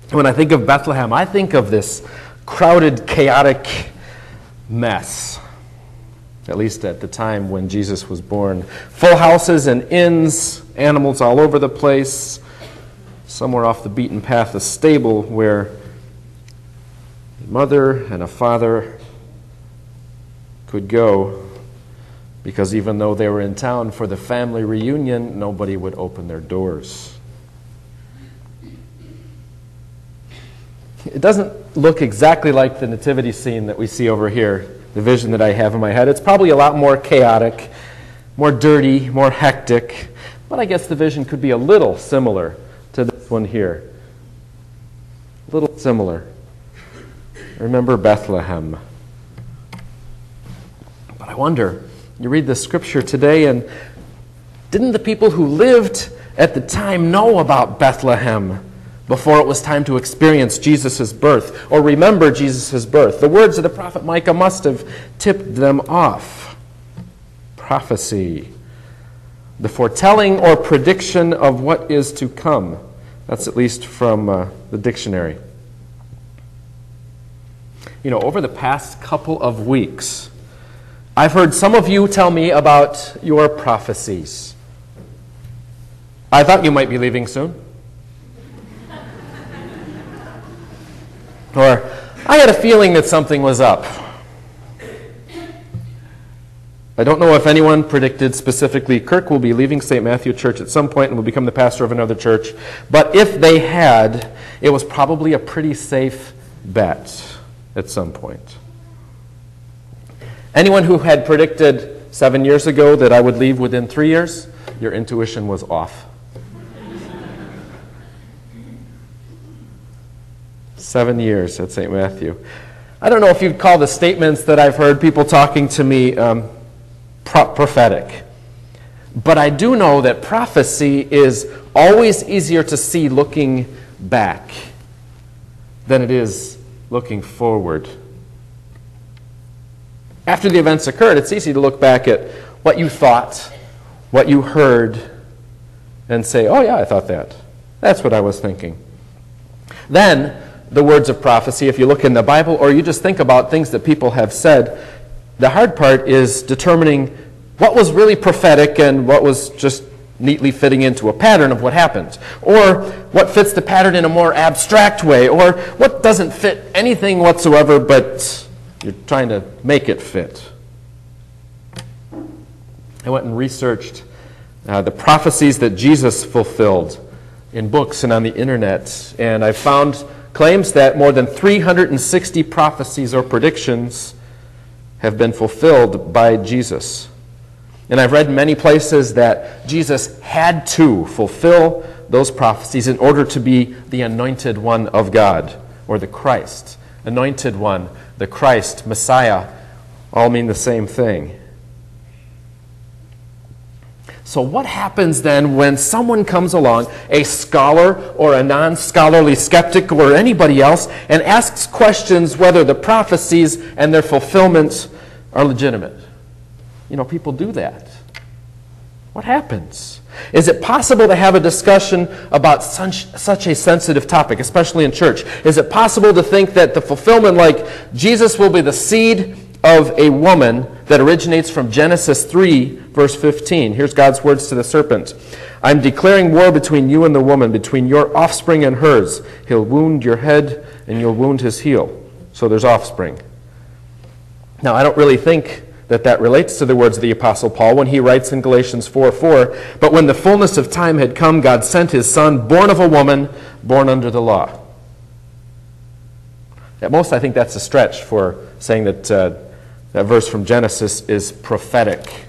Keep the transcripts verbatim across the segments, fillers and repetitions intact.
When I think of Bethlehem, I think of this crowded, chaotic mess, at least at the time when Jesus was born. Full houses and inns, animals all over the place. Somewhere off the beaten path, a stable where a mother and a father could go, because even though they were in town for the family reunion, nobody would open their doors. It doesn't look exactly like the nativity scene that we see over here, the vision that I have in my head. It's probably a lot more chaotic, more dirty, more hectic, but I guess the vision could be a little similar to this one here. A little similar. Remember Bethlehem. But I wonder, you read the scripture today, and didn't the people who lived at the time know about Bethlehem before it was time to experience Jesus' birth, or remember Jesus' birth? The words of the prophet Micah must have tipped them off. Prophecy, the foretelling or prediction of what is to come. That's at least from uh, the dictionary. You know, over the past couple of weeks, I've heard some of you tell me about your prophecies. I thought you might be leaving soon. Or, I had a feeling that something was up. I don't know if anyone predicted specifically Kirk will be leaving Saint Matthew Church at some point and will become the pastor of another church. But if they had, it was probably a pretty safe bet at some point. Anyone who had predicted seven years ago that I would leave within three years, your intuition was off. Seven years at Saint Matthew. I don't know if you'd call the statements that I've heard people talking to me um, pro- prophetic. But I do know that prophecy is always easier to see looking back than it is looking forward. After the events occurred, it's easy to look back at what you thought, what you heard, and say, oh yeah, I thought that. That's what I was thinking. Then, the words of prophecy, if you look in the Bible, or you just think about things that people have said, the hard part is determining what was really prophetic and what was just neatly fitting into a pattern of what happened, or what fits the pattern in a more abstract way, or what doesn't fit anything whatsoever, but you're trying to make it fit. I went and researched uh, the prophecies that Jesus fulfilled in books and on the internet, and I found claims that more than three hundred sixty prophecies or predictions have been fulfilled by Jesus. And I've read many places that Jesus had to fulfill those prophecies in order to be the anointed one of God, or the Christ. Anointed one, the Christ, Messiah, all mean the same thing. So what happens then when someone comes along, a scholar or a non-scholarly skeptic or anybody else, and asks questions whether the prophecies and their fulfillment are legitimate? You know, people do that. What happens? Is it possible to have a discussion about such, such a sensitive topic, especially in church? Is it possible to think that the fulfillment, like Jesus will be the seed of a woman that originates from Genesis three, verse fifteen. Here's God's words to the serpent. I'm declaring war between you and the woman, between your offspring and hers. He'll wound your head and you'll wound his heel. So there's offspring. Now, I don't really think that that relates to the words of the Apostle Paul when he writes in Galatians four four, but when the fullness of time had come, God sent his son, born of a woman, born under the law. At most, I think that's a stretch for saying that uh, that verse from Genesis is prophetic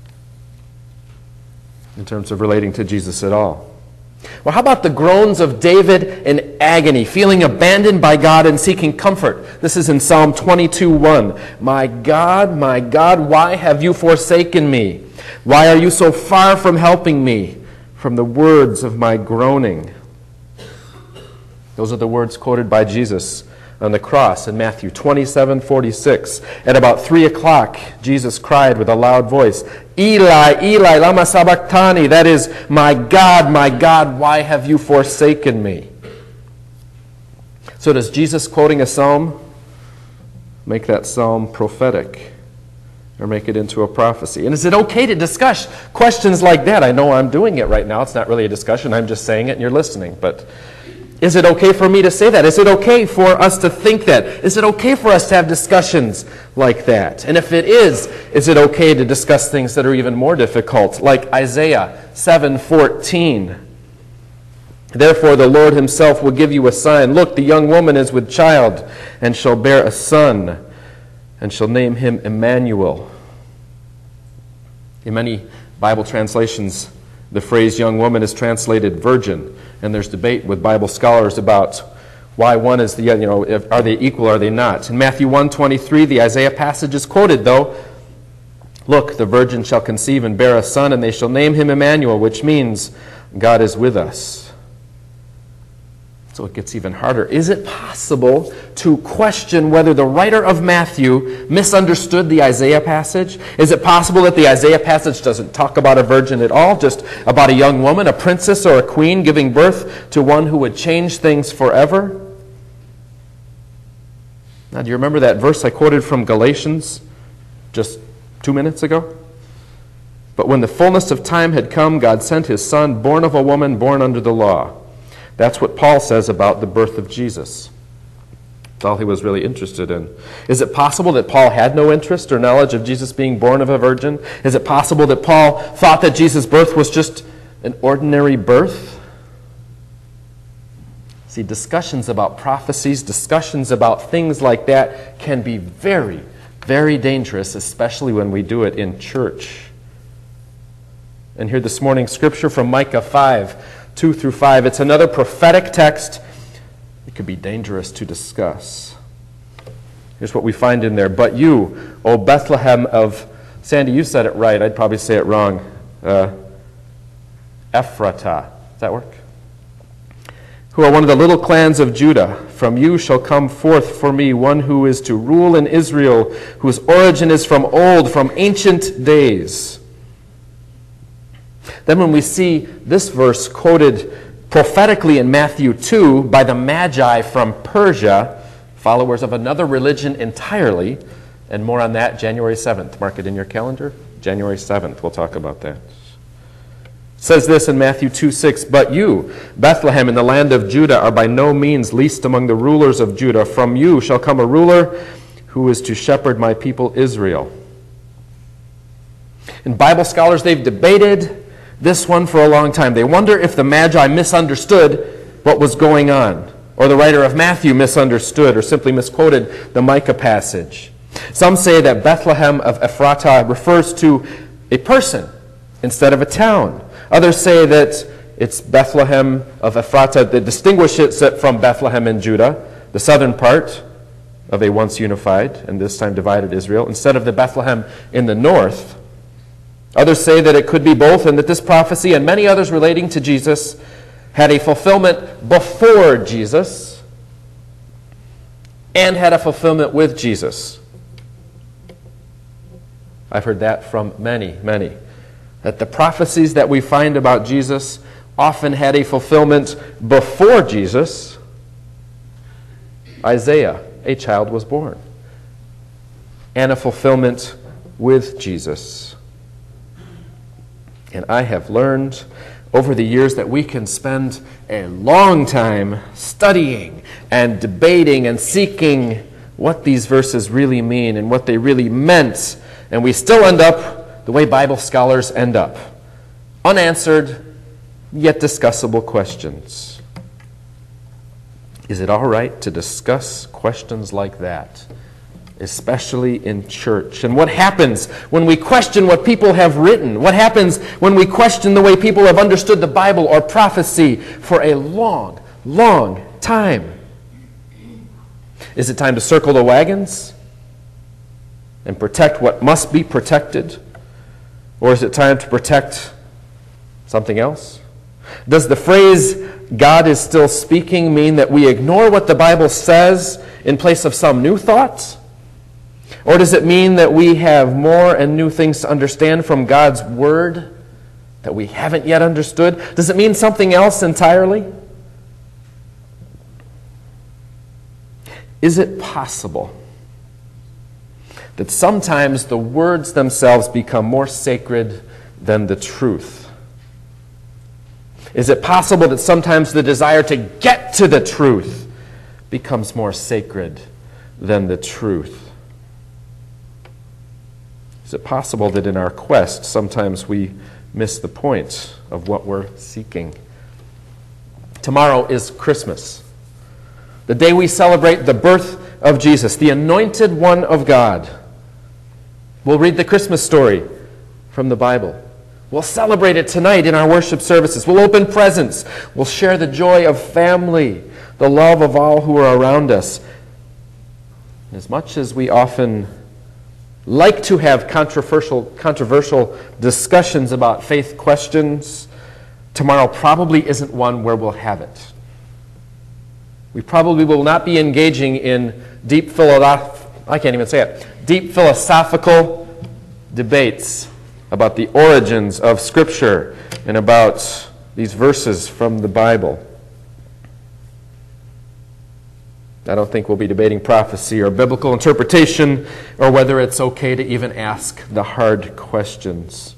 in terms of relating to Jesus at all. Well, how about the groans of David in agony, feeling abandoned by God and seeking comfort? This is in Psalm twenty-two one. My God, my God, why have you forsaken me? Why are you so far from helping me? From the words of my groaning. Those are the words quoted by Jesus on the cross in Matthew twenty-seven forty-six. At about three o'clock, Jesus cried with a loud voice, Eli, Eli, lama sabachthani. That is, my God, my God, why have you forsaken me? So does Jesus quoting a psalm make that psalm prophetic or make it into a prophecy? And is it okay to discuss questions like that? I know I'm doing it right now. It's not really a discussion. I'm just saying it and you're listening. But is it okay for me to say that? Is it okay for us to think that? Is it okay for us to have discussions like that? And if it is, is it okay to discuss things that are even more difficult, like Isaiah seven fourteen? Therefore the Lord himself will give you a sign. Look, the young woman is with child and shall bear a son, and shall name him Emmanuel. In many Bible translations, the phrase young woman is translated virgin, and there's debate with Bible scholars about why one is the, you know, if, are they equal, are they not? In Matthew one twenty-three, the Isaiah passage is quoted, though. Look, the virgin shall conceive and bear a son, and they shall name him Emmanuel, which means God is with us. So it gets even harder. Is it possible to question whether the writer of Matthew misunderstood the Isaiah passage? Is it possible that the Isaiah passage doesn't talk about a virgin at all, just about a young woman, a princess or a queen giving birth to one who would change things forever? Now, do you remember that verse I quoted from Galatians just two minutes ago? But when the fullness of time had come, God sent his Son, born of a woman, born under the law. That's what Paul says about the birth of Jesus. That's all he was really interested in. Is it possible that Paul had no interest or knowledge of Jesus being born of a virgin? Is it possible that Paul thought that Jesus' birth was just an ordinary birth? See, discussions about prophecies, discussions about things like that can be very, very dangerous, especially when we do it in church. And here this morning, scripture from Micah five, two through five. It's another prophetic text. It could be dangerous to discuss. Here's what we find in there. But you, O Bethlehem of, Sandy, you said it right. I'd probably say it wrong. Uh, Ephratah. Does that work? Who are one of the little clans of Judah. From you shall come forth for me one who is to rule in Israel, whose origin is from old, from ancient days. Then when we see this verse quoted prophetically in Matthew two by the Magi from Persia, followers of another religion entirely, and more on that January seventh. Mark it in your calendar. January seventh, we'll talk about that. It says this in Matthew two six, But you, Bethlehem in the land of Judah, are by no means least among the rulers of Judah. From you shall come a ruler who is to shepherd my people Israel. And Bible scholars, they've debated this one for a long time. They wonder if the Magi misunderstood what was going on, or the writer of Matthew misunderstood or simply misquoted the Micah passage. Some say that Bethlehem of Ephratah refers to a person instead of a town. Others say that it's Bethlehem of Ephratah that distinguishes it from Bethlehem in Judah, the southern part of a once unified and this time divided Israel, instead of the Bethlehem in the north. Others say that it could be both, and that this prophecy and many others relating to Jesus had a fulfillment before Jesus and had a fulfillment with Jesus. I've heard that from many, many. That the prophecies that we find about Jesus often had a fulfillment before Jesus. Isaiah, a child was born. And a fulfillment with Jesus. And I have learned over the years that we can spend a long time studying and debating and seeking what these verses really mean and what they really meant. And we still end up the way Bible scholars end up. Unanswered, yet discussable questions. Is it all right to discuss questions like that? Especially in church. And what happens when we question what people have written? What happens when we question the way people have understood the Bible or prophecy for a long, long time? Is it time to circle the wagons and protect what must be protected? Or is it time to protect something else? Does the phrase, God is still speaking, mean that we ignore what the Bible says in place of some new thoughts? Or does it mean that we have more and new things to understand from God's Word that we haven't yet understood? Does it mean something else entirely? Is it possible that sometimes the words themselves become more sacred than the truth? Is it possible that sometimes the desire to get to the truth becomes more sacred than the truth? Is it possible that in our quest sometimes we miss the point of what we're seeking? Tomorrow is Christmas, the day we celebrate the birth of Jesus, the anointed one of God. We'll read the Christmas story from the Bible. We'll celebrate it tonight in our worship services. We'll open presents. We'll share the joy of family, the love of all who are around us. As much as we often like to have controversial, controversial discussions about faith questions, tomorrow probably isn't one where we'll have it. We probably will not be engaging in deep philosoph- I can't even say it, deep philosophical debates about the origins of Scripture and about these verses from the Bible. I don't think we'll be debating prophecy or biblical interpretation or whether it's okay to even ask the hard questions.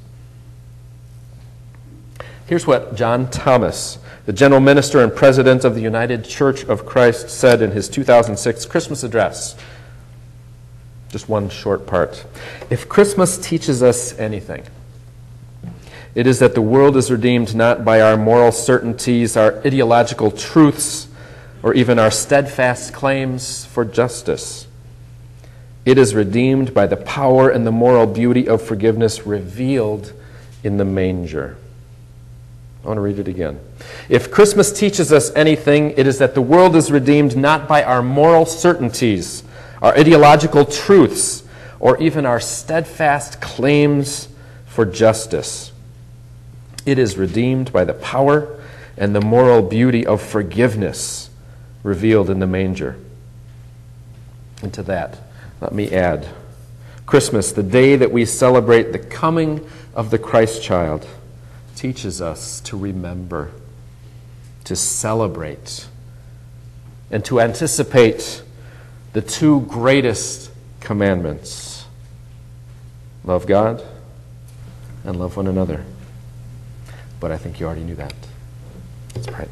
Here's what John Thomas, the general minister and president of the United Church of Christ, said in his two thousand six Christmas address. Just one short part. If Christmas teaches us anything, it is that the world is redeemed not by our moral certainties, our ideological truths, or even our steadfast claims for justice. It is redeemed by the power and the moral beauty of forgiveness revealed in the manger. I want to read it again. If Christmas teaches us anything, it is that the world is redeemed not by our moral certainties, our ideological truths, or even our steadfast claims for justice. It is redeemed by the power and the moral beauty of forgiveness revealed in the manger. And to that, let me add, Christmas, the day that we celebrate the coming of the Christ child, teaches us to remember, to celebrate, and to anticipate the two greatest commandments. Love God and love one another. But I think you already knew that. Let's pray.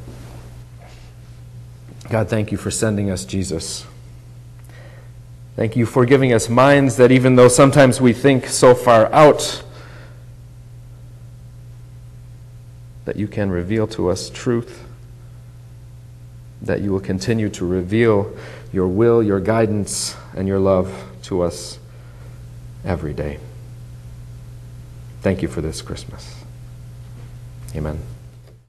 God, thank you for sending us Jesus. Thank you for giving us minds that even though sometimes we think so far out, that you can reveal to us truth, that you will continue to reveal your will, your guidance, and your love to us every day. Thank you for this Christmas. Amen.